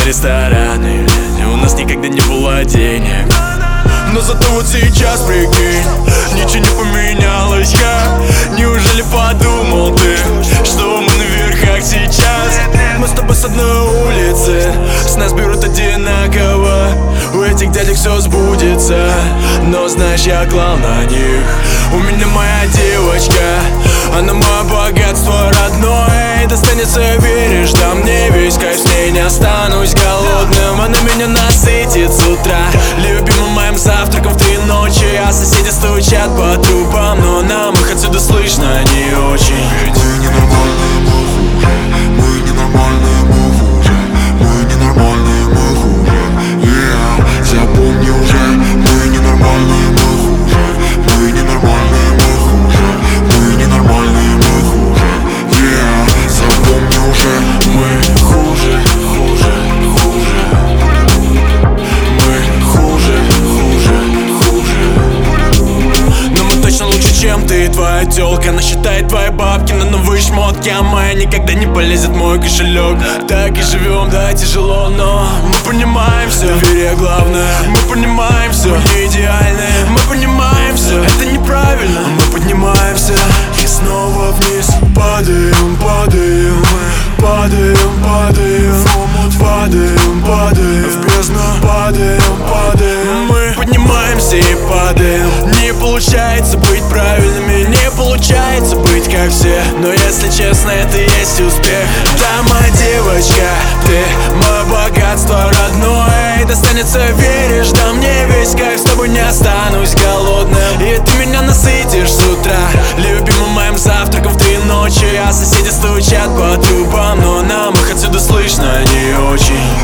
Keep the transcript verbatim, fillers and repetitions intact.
рестораны, и у нас никогда не было денег. Но зато вот сейчас, прикинь, ничего не поменялось, я. Неужели подумал ты, что мы на верхах сейчас? Мы с тобой с одной улицы, с нас берут одинаково. У этих дядек все сбудется, но знаешь, я клал на них. У меня моя девочка, она мое богатство родное. И достанется, веришь, да мне весь кайф, с ней не останусь голодным. Она меня насытит с утра любимым моим завтраком в три ночи. А соседи стучат по трубам, но нам их отсюда слышно не очень. Мы ненормальные, мы хуже. Мы ненормальные, мы хуже. Мы ненормальные, мы хуже. Yeah, запомни уже. Мы ненормальные, мы хуже. Мы ненормальные, мы хуже. Мы ненормальные, мы хуже. Yeah, запомни уже. Мы хуже, хуже, хуже. Мы хуже, хуже, хуже. Но мы точно лучше, чем ты и твоя тёлка. Она считает твои бабки на новые шмотки, а моя никогда не полезет в мой кошелек. Так и живем, да, тяжело, но мы понимаем все. Доверие главное, мы понимаем все. Мы не идеальны, мы понимаем все. Это неправильно, мы поднимаемся и снова вниз. Падаем, падаем, падаем, падаем, падаем, падаем в бездну. Падаем, падаем, мы поднимаемся и падаем. Не получается быть правильными, не получается быть как все. Но если честно, это и есть успех. Да, моя девочка, ты мое богатство родное. И достанется, веришь, да мне весь кайф, с тобой не останусь голодным. И ты меня насытишь с утра любимым моим завтраком в три ночи. А соседи стучат по трубам, но нам их отсюда слышно не очень.